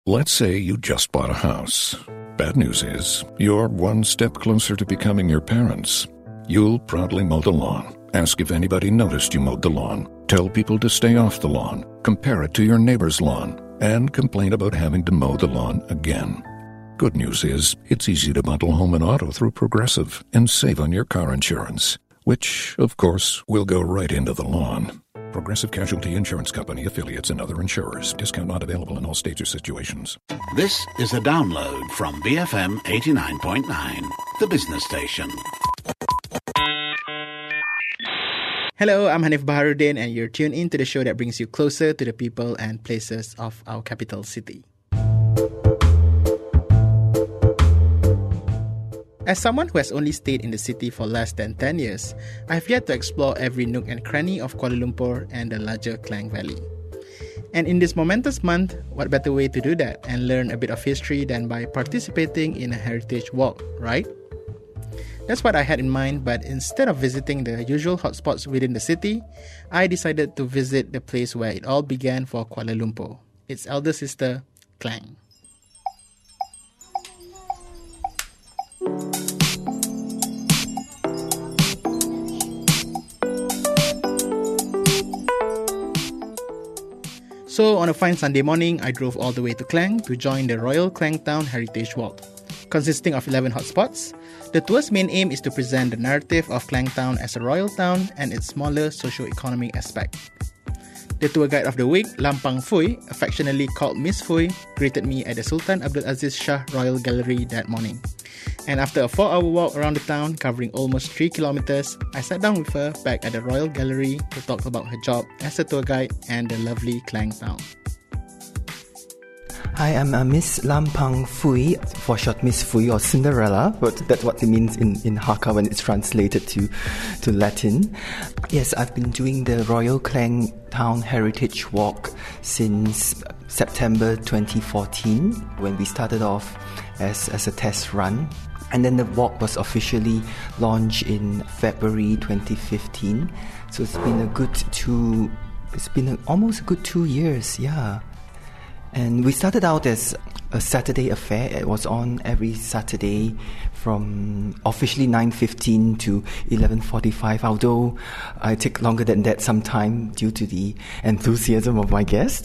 Let's say you just bought a house. Bad news is, you're one step closer to becoming your parents. You'll proudly mow the lawn, ask if anybody noticed you mowed the lawn, tell people to stay off the lawn, compare it to your neighbor's lawn, and complain about having to mow the lawn again. Good news is, it's easy to bundle home and auto through Progressive and save on your car insurance, which, of course, will go right into the lawn. Progressive Casualty Insurance Company, affiliates, and other insurers. Discount not available in all states or situations. This is a download from BFM 89.9, the business station. Hello, I'm Hanif Baharuddin, and you're tuned in to the show that brings you closer to the people and places of our capital city. As someone who has only stayed in the city for less than 10 years, I've yet to explore every nook and cranny of Kuala Lumpur and the larger Klang Valley. And in this momentous month, what better way to do that and learn a bit of history than by participating in a heritage walk, right? That's what I had in mind, but instead of visiting the usual hotspots within the city, I decided to visit the place where it all began for Kuala Lumpur, its elder sister, Klang. So on a fine Sunday morning, I drove all the way to Klang to join the Royal Klang Town Heritage Walk. Consisting of 11 hotspots, the tour's main aim is to present the narrative of Klang Town as a royal town and its smaller socio-economic aspect. The tour guide of the week, Lampang Fui, affectionately called Miss Fui, greeted me at the Sultan Abdul Aziz Shah Royal Gallery that morning. And after a 4-hour walk around the town covering almost 3 kilometers, I sat down with her back at the Royal Gallery to talk about her job as a tour guide and the lovely Klang Town. Hi, I'm Miss Lampang Fui, for short Miss Fui or Cinderella, but that's what it means in Hakka when it's translated to Latin. Yes, I've been doing the Royal Klang Town Heritage Walk since September 2014, when we started off as a test run. And then the walk was officially launched in February 2015. So it's been almost a good 2 years, yeah. And we started out as a Saturday affair. It was on every Saturday from officially 9:15 to 11:45, although I take longer than that sometime due to the enthusiasm of my guest.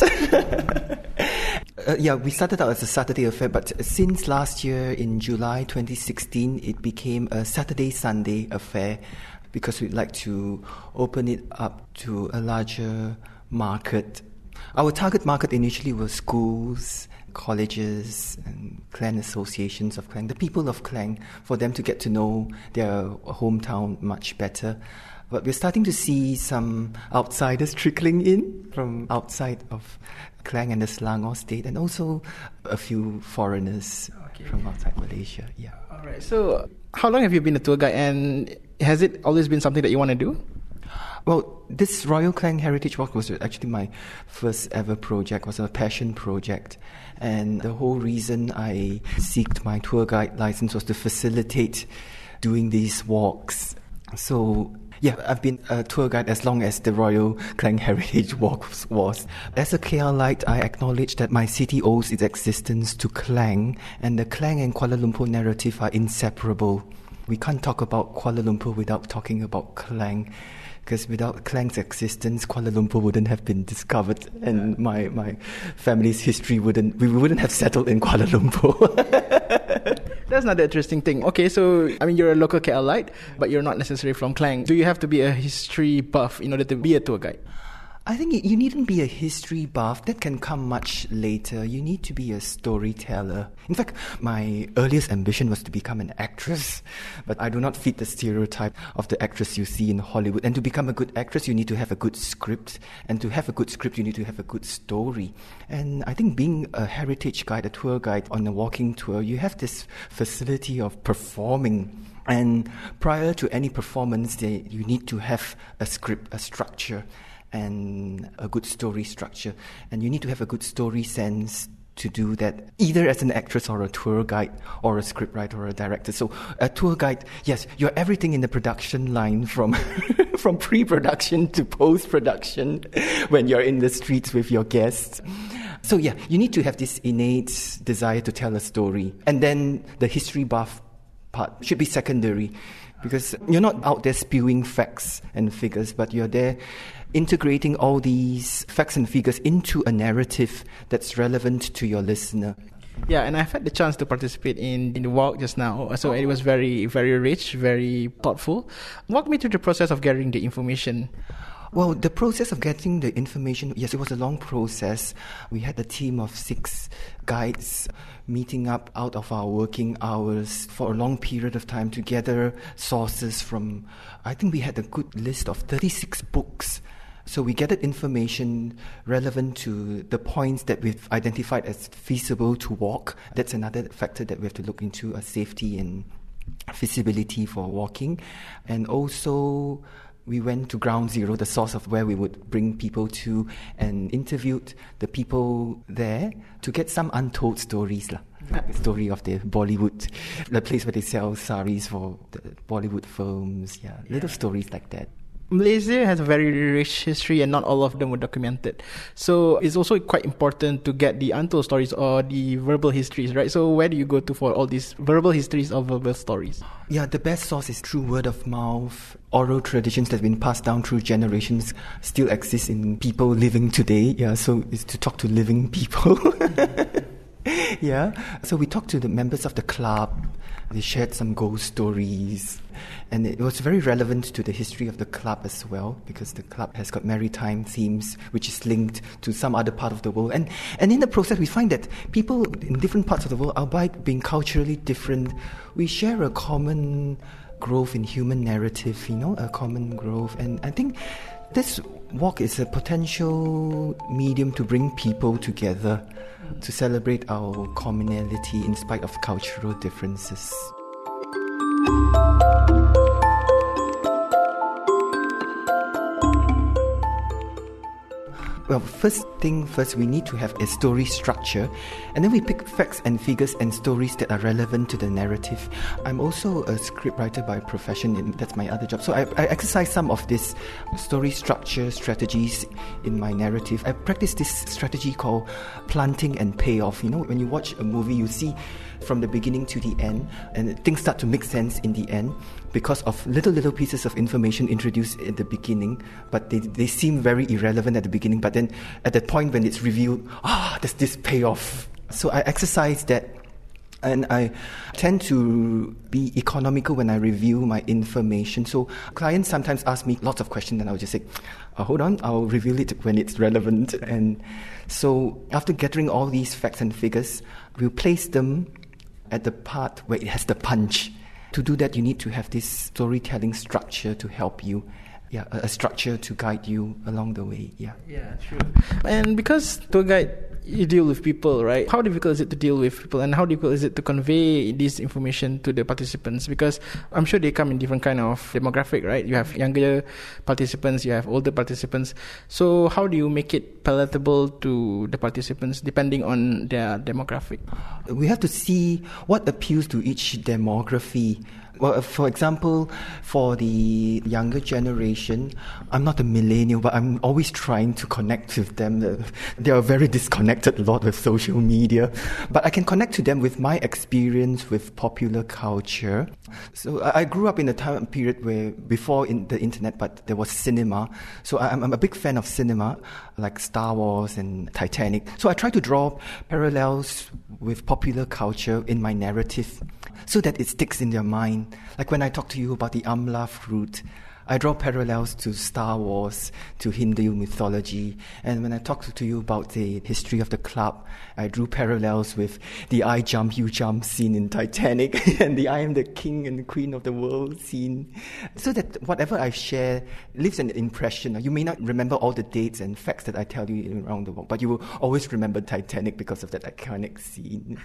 We started out as a Saturday affair, but since last year in July 2016, it became a Saturday-Sunday affair because we'd like to open it up to a larger market. Our target market initially was schools, colleges, and clan associations of Klang, the people of Klang, for them to get to know their hometown much better. But we're starting to see some outsiders trickling in from outside of Klang and the Selangor state, and also a few foreigners from outside Malaysia. Yeah. All right. So, how long have you been a tour guide, and has it always been something that you want to do? Well, this Royal Klang Heritage Walk was actually my first ever project, was a passion project. And the whole reason I sought my tour guide license was to facilitate doing these walks. So, yeah, I've been a tour guide as long as the Royal Klang Heritage Walk was. As a KLite, I acknowledge that my city owes its existence to Klang, and the Klang and Kuala Lumpur narrative are inseparable. We can't talk about Kuala Lumpur without talking about Klang. Because without Klang's existence, Kuala Lumpur wouldn't have been discovered, and my family's history we wouldn't have settled in Kuala Lumpur. That's another interesting thing. Okay, so, you're a local KLite, but you're not necessarily from Klang. Do you have to be a history buff in order to be a tour guide? I think you needn't be a history buff. That can come much later. You need to be a storyteller. In fact, my earliest ambition was to become an actress, but I do not fit the stereotype of the actress you see in Hollywood. And to become a good actress, you need to have a good script. And to have a good script, you need to have a good story. And I think being a heritage guide, a tour guide on a walking tour, you have this facility of performing. And prior to any performance, you need to have a script, a structure, and a good story structure. And you need to have a good story sense to do that, either as an actress or a tour guide or a scriptwriter or a director. So a tour guide, yes, you're everything in the production line from from pre-production to post-production when you're in the streets with your guests. So yeah, you need to have this innate desire to tell a story. And then the history buff part should be secondary, because you're not out there spewing facts and figures, but you're there integrating all these facts and figures into a narrative that's relevant to your listener. Yeah, and I've had the chance to participate in the walk just now. So it was very, very rich, very thoughtful. Walk me through the process of gathering the information. Well, the process of getting the information, yes, it was a long process. We had a team of 6 guides meeting up out of our working hours for a long period of time to gather sources from, I think we had a good list of 36 books. So we gathered information relevant to the points that we've identified as feasible to walk. That's another factor that we have to look into, safety and feasibility for walking. And also we went to ground zero, the source of where we would bring people to, and interviewed the people there to get some untold stories. The story of the Bollywood, the place where they sell saris for the Bollywood films, little stories like that. Malaysia has a very rich history and not all of them were documented. So it's also quite important to get the untold stories or the verbal histories, right? So where do you go to for all these verbal histories or verbal stories? Yeah, the best source is through word of mouth. Oral traditions that have been passed down through generations still exist in people living today. Yeah, so it's to talk to living people. Yeah, so we talked to the members of the club. They shared some ghost stories, and it was very relevant to the history of the club as well, because the club has got maritime themes which is linked to some other part of the world, and in the process we find that people in different parts of the world, albeit being culturally different, we share a common growth in human narrative, a common growth. And I think this walk is a potential medium to bring people together, to celebrate our commonality in spite of cultural differences. Well, first thing first, we need to have a story structure, and then we pick facts and figures and stories that are relevant to the narrative. I'm also a scriptwriter by profession, and that's my other job. So I exercise some of this story structure strategies in my narrative. I practice this strategy called planting and payoff. When you watch a movie, you see from the beginning to the end, and things start to make sense in the end because of little pieces of information introduced at the beginning, but they seem very irrelevant at the beginning, but then at that point when it's revealed, there's this payoff. So I exercise that, and I tend to be economical when I review my information. So clients sometimes ask me lots of questions, and I'll just say, hold on, I'll reveal it when it's relevant. And so after gathering all these facts and figures, we'll place them at the part where it has the punch. To do that, you need to have this storytelling structure to help you. Yeah, a structure to guide you along the way. Yeah, true. And because tour guide, you deal with people, right? How difficult is it to deal with people, and how difficult is it to convey this information to the participants? Because I'm sure they come in different kind of demographic, right? You have younger participants, you have older participants. So how do you make it palatable to the participants depending on their demographic? We have to see what appeals to each demography. Well, for example, for the younger generation, I'm not a millennial, but I'm always trying to connect with them. They are very disconnected a lot with social media, but I can connect to them with my experience with popular culture. So I grew up in a time period where before the internet, but there was cinema. So I'm a big fan of cinema, like Star Wars and Titanic. So I try to draw parallels with popular culture in my narrative so that it sticks in their mind. Like when I talk to you about the amla fruit, I draw parallels to Star Wars, to Hindu mythology. And when I talk to you about the history of the club, I drew parallels with the I jump, you jump scene in Titanic and the I am the king and queen of the world scene. So that whatever I share leaves an impression. You may not remember all the dates and facts that I tell you around the world, but you will always remember Titanic because of that iconic scene.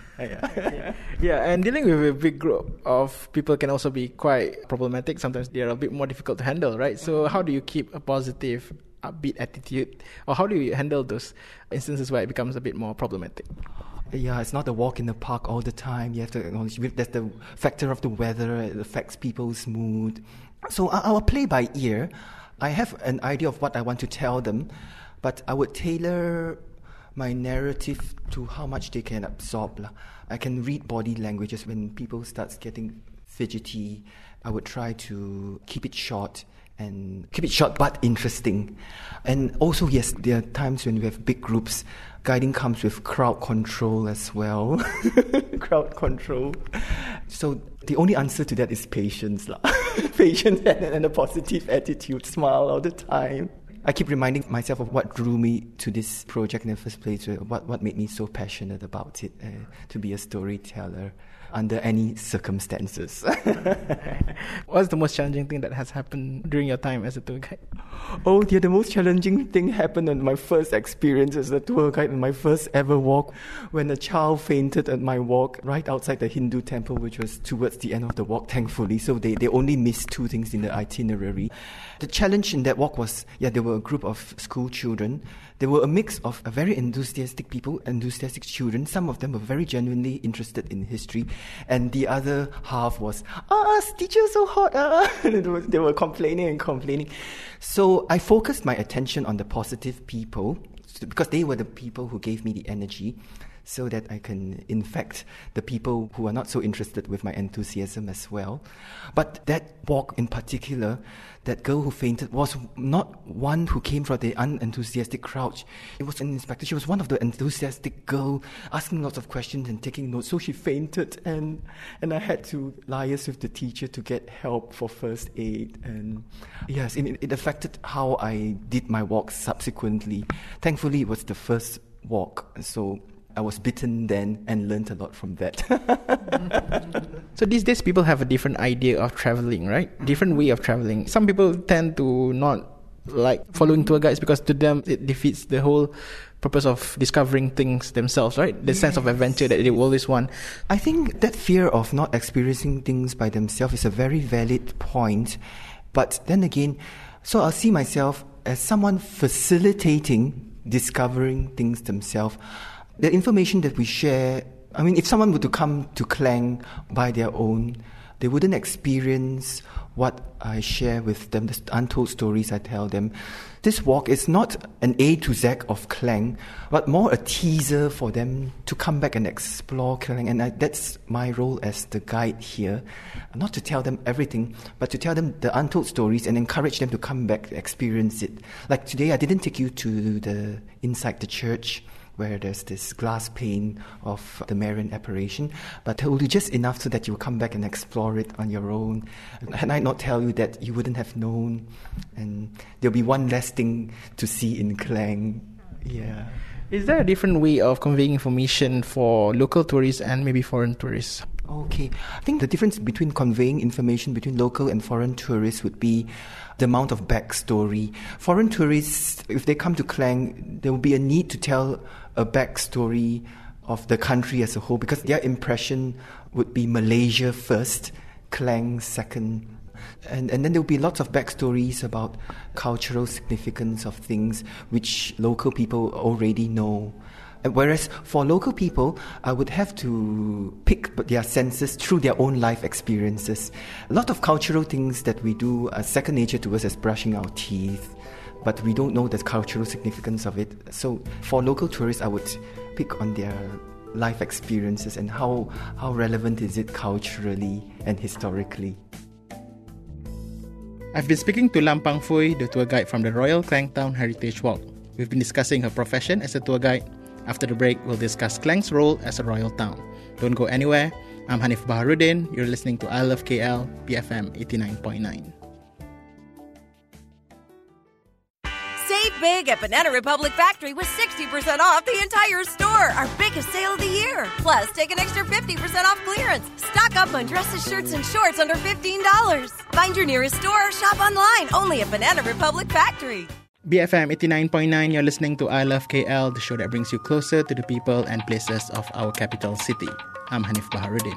Yeah, and dealing with a big group of people can also be quite problematic. Sometimes they are a bit more difficult to handle, right? So how do you keep a positive, upbeat attitude, or how do you handle those instances where it becomes a bit more problematic? Yeah, it's not a walk in the park all the time. You have to acknowledge there's the factor of the weather. It affects people's mood. So I will play by ear. I have an idea of what I want to tell them, but I would tailor my narrative to how much they can absorb. I can read body languages. When people start getting fidgety, I would try to keep it short but interesting. And also, yes, there are times when we have big groups. Guiding comes with crowd control as well. Crowd control. So the only answer to that is patience. Patience and a positive attitude, smile all the time. I keep reminding myself of what drew me to this project in the first place, what made me so passionate about it, to be a storyteller under any circumstances. What's the most challenging thing that has happened during your time as a tour guide? Oh dear, the most challenging thing happened on my first experience as a tour guide in my first ever walk, when a child fainted at my walk right outside the Hindu temple, which was towards the end of the walk, thankfully. So they only missed 2 things in the itinerary. The challenge in that walk was, there were a group of school children. They were a mix of very enthusiastic people, enthusiastic children. Some of them were very genuinely interested in history. And the other half was, teacher so hot. They were complaining. So I focused my attention on the positive people, because they were the people who gave me the energy, so that I can infect the people who are not so interested with my enthusiasm as well. But that walk in particular, that girl who fainted was not one who came from the unenthusiastic crowd. It was an inspector. She was one of the enthusiastic girl, asking lots of questions and taking notes. So she fainted, and I had to liaise with the teacher to get help for first aid. And yes, it affected how I did my walk subsequently. Thankfully, it was the first walk, so I was bitten then and learned a lot from that. So these days people have a different idea of traveling, right? Different way of traveling. Some people tend to not like following tour guides because to them it defeats the whole purpose of discovering things themselves, right? The sense of adventure that they always want. I think that fear of not experiencing things by themselves is a very valid point. But then again, so I'll see myself as someone facilitating discovering things themselves. The information that we share, if someone were to come to Klang by their own, they wouldn't experience what I share with them, the untold stories I tell them. This walk is not an A to Z of Klang, but more a teaser for them to come back and explore Klang. And that's my role as the guide here. Not to tell them everything, but to tell them the untold stories and encourage them to come back, experience it. Like today, I didn't take you to inside the church, where there's this glass pane of the Marian apparition, but told you just enough so that you will come back and explore it on your own. And I not tell you that you wouldn't have known, and there'll be one less thing to see in Klang. Yeah. Is there a different way of conveying information for local tourists and maybe foreign tourists? Okay. I think the difference between conveying information between local and foreign tourists would be the amount of backstory. Foreign tourists, if they come to Klang, there will be a need to tell a backstory of the country as a whole, because their impression would be Malaysia first, Klang second. And then there will be lots of backstories about cultural significance of things which local people already know. Whereas for local people, I would have to pick their senses through their own life experiences. A lot of cultural things that we do are second nature to us, as brushing our teeth, but we don't know the cultural significance of it. So for local tourists, I would pick on their life experiences and how relevant is it culturally and historically. I've been speaking to Lampang Fui, the tour guide from the Royal Klangtown Heritage Walk. We've been discussing her profession as a tour guide. After the break, we'll discuss Klang's role as a royal town. Don't go anywhere. I'm Hanif Baharuddin. You're listening to I Love KL, BFM 89.9. Save big at Banana Republic Factory with 60% off the entire store. Our biggest sale of the year. Plus, take an extra 50% off clearance. Stock up on dresses, shirts, and shorts under $15. Find your nearest store or shop online only at Banana Republic Factory. BFM 89.9, you're listening to I Love KL, the show that brings you closer to the people and places of our capital city. I'm Hanif Baharuddin.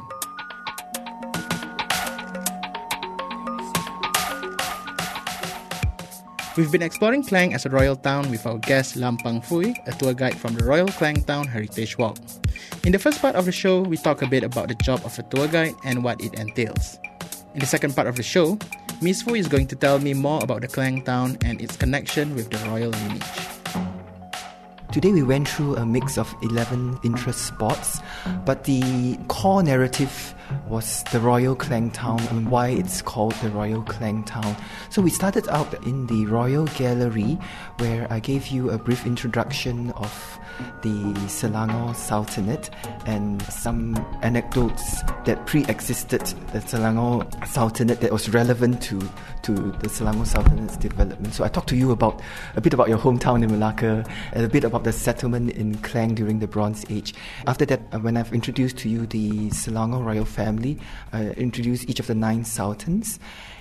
We've been exploring Klang as a royal town with our guest Lampang Fui, a tour guide from the Royal Klangtown Heritage Walk. In the first part of the show, we talk a bit about the job of a tour guide and what it entails. In the second part of the show, Miss Fui is going to tell me more about the Klangtown and its connection with the royal lineage. Today we went through a mix of 11 interest spots, but the core narrative was the Royal Klang Town and why it's called the Royal Klang Town. So we started out in the Royal Gallery, where I gave you a brief introduction of the Selangor Sultanate and some anecdotes that pre-existed the Selangor Sultanate that was relevant to the Selangor Sultanate's development. So I talked to you about a bit about your hometown in Malacca and a bit about the settlement in Klang during the Bronze Age. After that, when I've introduced to you the Selangor royal family, I introduced each of the 9 sultans.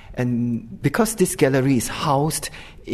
And because this gallery is housed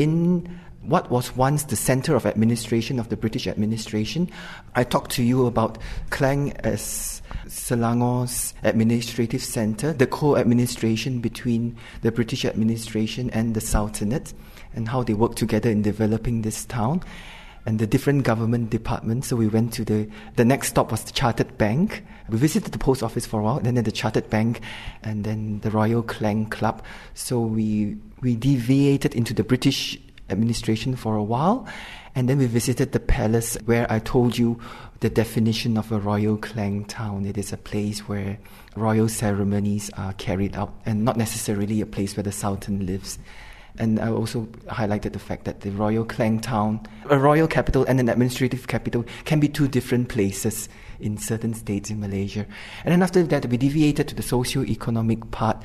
in what was once the centre of administration of the British administration, I talked to you about Klang as Selangor's administrative centre, the co-administration between the British administration and the Sultanate, and how they work together in developing this town, and the different government departments. So we went to the next stop was the Chartered Bank. We visited the post office for a while, and then the Chartered Bank, and then the Royal Klang Club. So we deviated into the British administration for a while, and then we visited the palace, where I told you the definition of a Royal Klang Town. It is a place where royal ceremonies are carried out, and not necessarily a place where the Sultan lives. And I also highlighted the fact that the Royal Klang Town, a royal capital and an administrative capital, can be 2 different places in certain states in Malaysia. And then after that, we deviated to the socio-economic part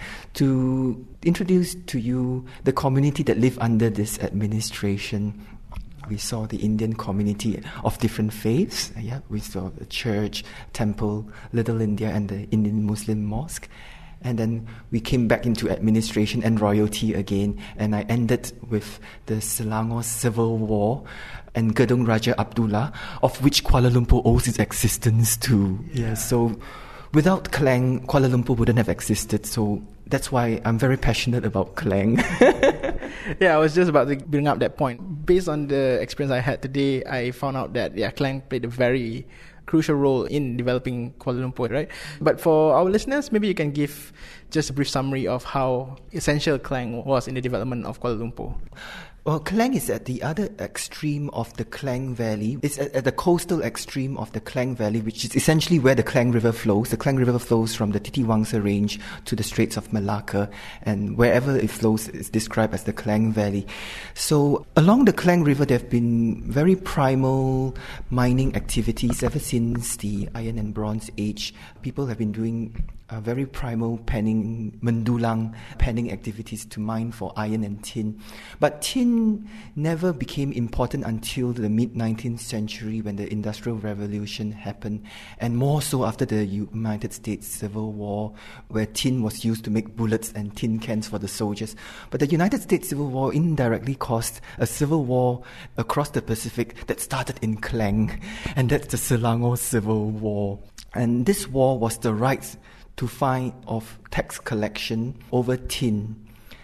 to introduce to you the community that live under this administration. We saw the Indian community of different faiths. We saw the church, temple, Little India, and the Indian Muslim mosque. And then we came back into administration and royalty again, and I ended with the Selangor Civil War and Gedung Raja Abdullah, of which Kuala Lumpur owes its existence to. So without Klang, Kuala Lumpur wouldn't have existed. So that's why I'm very passionate about Klang. I was just about to bring up that point. Based on the experience I had today, I found out that Klang played a very crucial role in developing Kuala Lumpur, right? But for our listeners, maybe you can give just a brief summary of how essential Klang was in the development of Kuala Lumpur. Well, Klang is at the other extreme of the Klang Valley. It's at the coastal extreme of the Klang Valley, which is essentially where the Klang River flows. The Klang River flows from the Titiwangsa Range to the Straits of Malacca, and wherever it flows is described as the Klang Valley. So along the Klang River, there have been very primal mining activities ever since the Iron and Bronze Age. People have been doing very primal panning, mendulang panning activities to mine for iron and tin. But tin never became important until the mid-19th century, when the Industrial Revolution happened, and more so after the United States Civil War, where tin was used to make bullets and tin cans for the soldiers. But the United States Civil War indirectly caused a civil war across the Pacific that started in Klang, and that's the Selangor Civil War. And this war was the right to fine of tax collection over tin.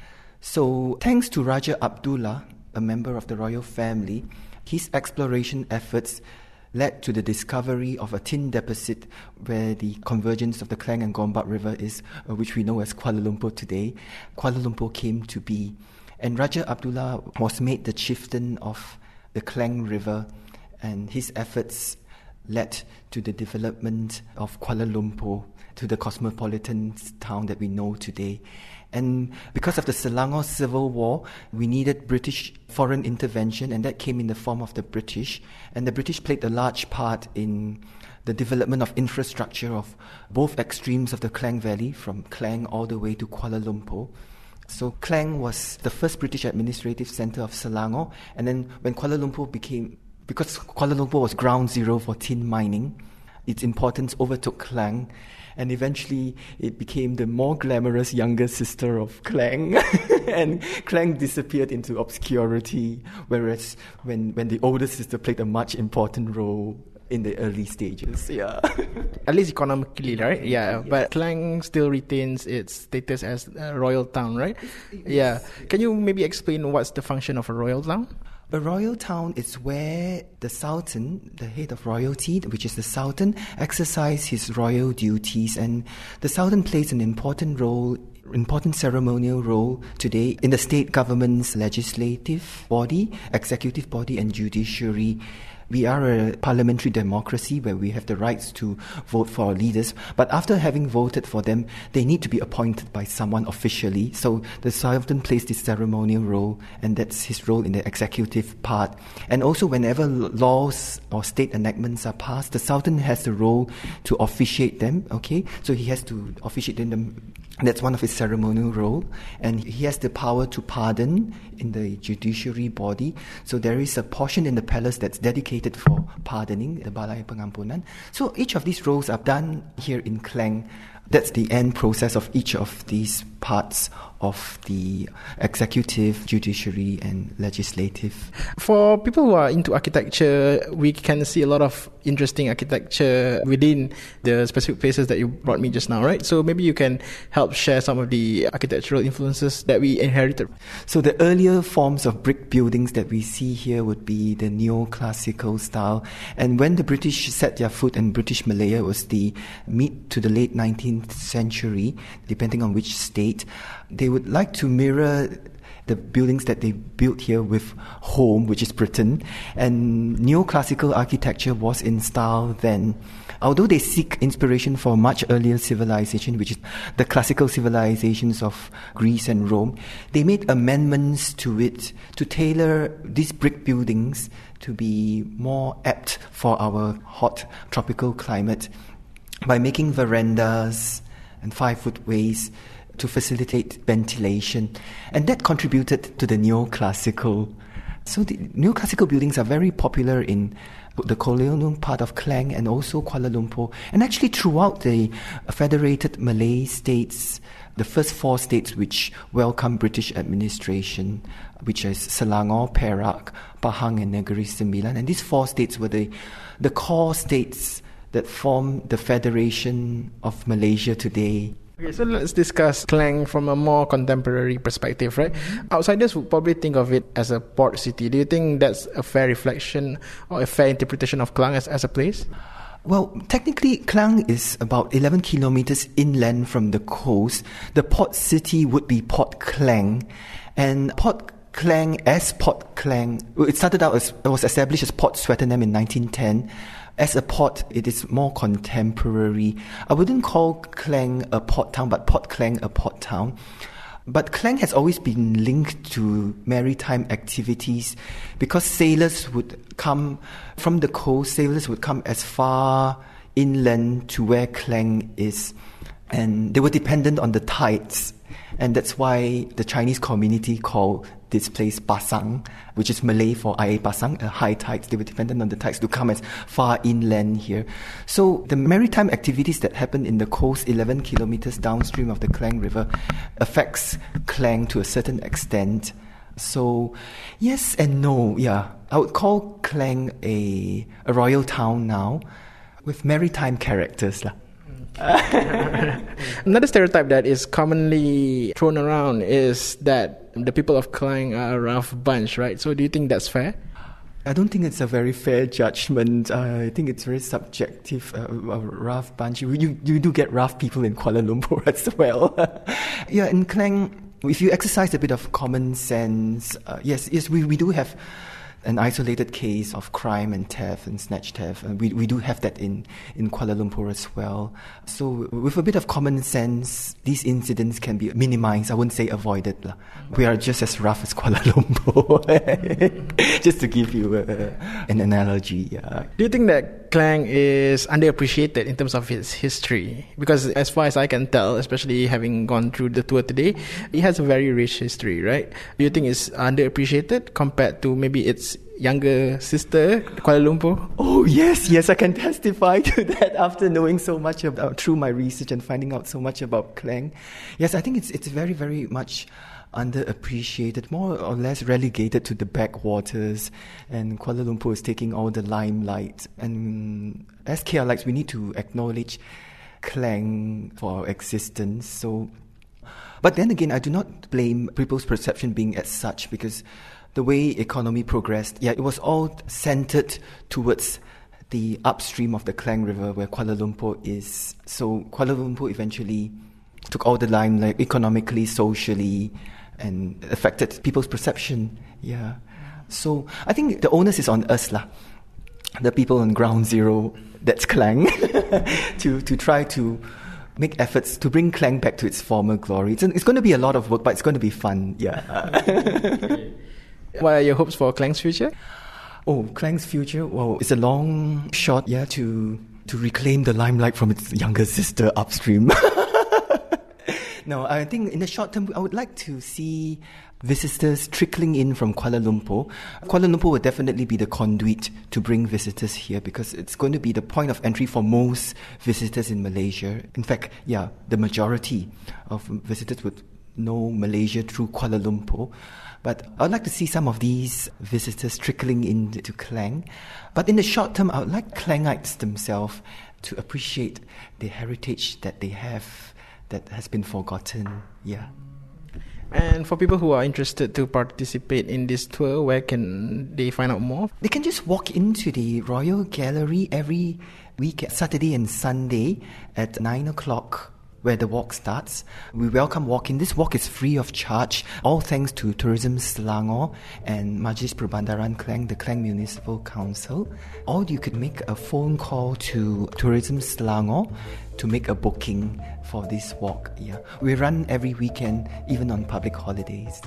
So thanks to Raja Abdullah, a member of the royal family, his exploration efforts led to the discovery of a tin deposit where the convergence of the Klang and Gombak River is, which we know as Kuala Lumpur today. Kuala Lumpur came to be. And Raja Abdullah was made the chieftain of the Klang River, and his efforts led to the development of Kuala Lumpur, to the cosmopolitan town that we know today. And because of the Selangor Civil War, we needed British foreign intervention, and that came in the form of the British. And the British played a large part in the development of infrastructure of both extremes of the Klang Valley, from Klang all the way to Kuala Lumpur. So Klang was the first British administrative centre of Selangor, and then when Kuala Lumpur because Kuala Lumpur was ground zero for tin mining, its importance overtook Klang, and eventually it became the more glamorous younger sister of Klang. And Klang disappeared into obscurity, whereas when the older sister played a much important role in the early stages. At least economically, right? Yes. But Klang still retains its status as a royal town, right? Yes. Can you maybe explain what's the function of a royal town? A royal town is where the Sultan, the head of royalty, which is the Sultan, exercises his royal duties, and the Sultan plays an important ceremonial role today in the state government's legislative body, executive body, and judiciary. We are a parliamentary democracy where we have the rights to vote for our leaders. But after having voted for them, they need to be appointed by someone officially. So the Sultan plays this ceremonial role, and that's his role in the executive part. And also whenever laws or state enactments are passed, the Sultan has the role to officiate them, okay? So he has to officiate in them. That's one of his ceremonial role. And he has the power to pardon in the judiciary body. So there is a portion in the palace that's dedicated for pardoning, the Balai Pengampunan. So each of these roles are done here in Klang. That's the end process of each of these parts of the executive, judiciary and legislative. For people who are into architecture, we can see a lot of interesting architecture within the specific places that you brought me just now, right? So maybe you can help share some of the architectural influences that we inherited. So the earlier forms of brick buildings that we see here would be the neoclassical style. And when the British set their foot in British Malaya, it was the mid to the late 19th century, depending on which state, they would like to mirror the buildings that they built here with home, which is Britain. And neoclassical architecture was in style then. Although they seek inspiration for much earlier civilization, which is the classical civilizations of Greece and Rome, they made amendments to it to tailor these brick buildings to be more apt for our hot tropical climate by making verandas and 5-foot ways to facilitate ventilation. And that contributed to the neoclassical. So the neoclassical buildings are very popular in the colonial part of Klang and also Kuala Lumpur. And actually throughout the Federated Malay states, the first 4 states which welcome British administration, which is Selangor, Perak, Pahang and Negeri Sembilan. And these 4 states were the core states that form the Federation of Malaysia today. Okay, so let's discuss Klang from a more contemporary perspective, right? Outsiders would probably think of it as a port city. Do you think that's a fair reflection or a fair interpretation of Klang as a place? Well, technically, Klang is about 11 kilometers inland from the coast. The port city would be Port Klang. And Port Klang, it started out it was established as Port Swettenham in 1910. As a port, it is more contemporary. I wouldn't call Klang a port town, but Port Klang a port town. But Klang has always been linked to maritime activities because sailors would come from the coast, sailors would come as far inland to where Klang is. And they were dependent on the tides. And that's why the Chinese community called this place Pasang, which is Malay for air pasang, high tides. They were dependent on the tides to come as far inland here. So the maritime activities that happen in the coast 11 kilometers downstream of the Klang River affects Klang to a certain extent. So yes and no, yeah. I would call Klang a royal town now with maritime characters lah. Another stereotype that is commonly thrown around is that the people of Klang are a rough bunch, right? So do you think that's fair? I don't think it's a very fair judgment. I think it's very subjective, a rough bunch. You do get rough people in Kuala Lumpur as well. Yeah, in Klang, if you exercise a bit of common sense, yes, we do have an isolated case of crime and theft and snatch theft. We do have that in Kuala Lumpur as well. So with a bit of common sense, these incidents can be minimized. I wouldn't say avoided. We are just as rough as Kuala Lumpur. Just to give you an analogy. Yeah. Do you think that Klang is underappreciated in terms of its history? Because as far as I can tell, especially having gone through the tour today, it has a very rich history, right? Do you think it's underappreciated compared to maybe its younger sister, Kuala Lumpur? Oh, yes, I can testify to that after knowing so much about, through my research and finding out so much about Klang. Yes, I think it's very, very much underappreciated, more or less relegated to the backwaters, and Kuala Lumpur is taking all the limelight. And as KLites, we need to acknowledge Klang for our existence. So, but then again, I do not blame people's perception being as such, because the way economy progressed, yeah, it was all centered towards the upstream of the Klang River where Kuala Lumpur is. So Kuala Lumpur eventually took all the limelight economically, socially, and affected people's perception. Yeah. So I think the onus is on us lah. the people on ground zero, that's Klang, to try to make efforts to bring Klang back to its former glory. It's going to be a lot of work, but it's going to be fun, yeah. Okay. What are your hopes for Klang's future? Oh, Klang's future? Well, it's a long shot, yeah, to reclaim the limelight from its younger sister Upstream. No, I think in the short term, I would like to see visitors trickling in from Kuala Lumpur. Kuala Lumpur will definitely be the conduit to bring visitors here because it's going to be the point of entry for most visitors in Malaysia. In fact, yeah, the majority of visitors would know Malaysia through Kuala Lumpur. But I'd like to see some of these visitors trickling into Klang. But in the short term, I would like Klangites themselves to appreciate the heritage that they have that has been forgotten. Yeah. And for people who are interested to participate in this tour, where can they find out more? They can just walk into the Royal Gallery every week, Saturday and Sunday at 9 o'clock, where the walk starts. We welcome walk-in. This walk is free of charge, all thanks to Tourism Selangor and Majlis Perbandaran Klang, the Klang Municipal Council. Or you could make a phone call to Tourism Selangor to make a booking for this walk. Yeah, we run every weekend, even on public holidays.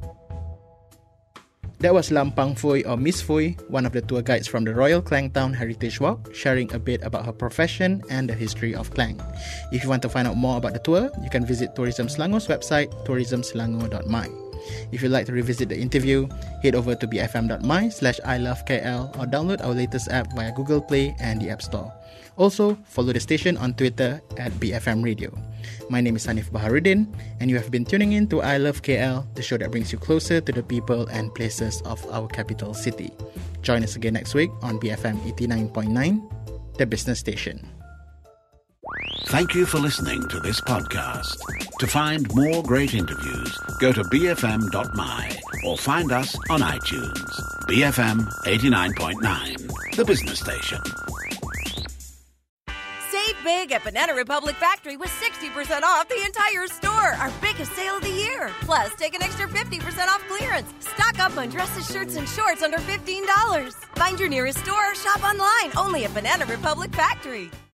That was Lampang Foy or Miss Foy, one of the tour guides from the Royal Klangtown Heritage Walk, sharing a bit about her profession and the history of Klang. If you want to find out more about the tour, you can visit Tourism Selangor's website, tourismselangor.my. If you'd like to revisit the interview, head over to bfm.my/ilovekl or download our latest app via Google Play and the App Store. Also, follow the station on Twitter at BFM Radio. My name is Hanif Baharuddin, and you have been tuning in to I Love KL, the show that brings you closer to the people and places of our capital city. Join us again next week on BFM 89.9, the business station. Thank you for listening to this podcast. To find more great interviews, go to bfm.my or find us on iTunes. BFM 89.9, the business station. Save big at Banana Republic Factory with 60% off the entire store. Our biggest sale of the year. Plus, take an extra 50% off clearance. Stock up on dresses, shirts, and shorts under $15. Find your nearest store or shop online only at Banana Republic Factory.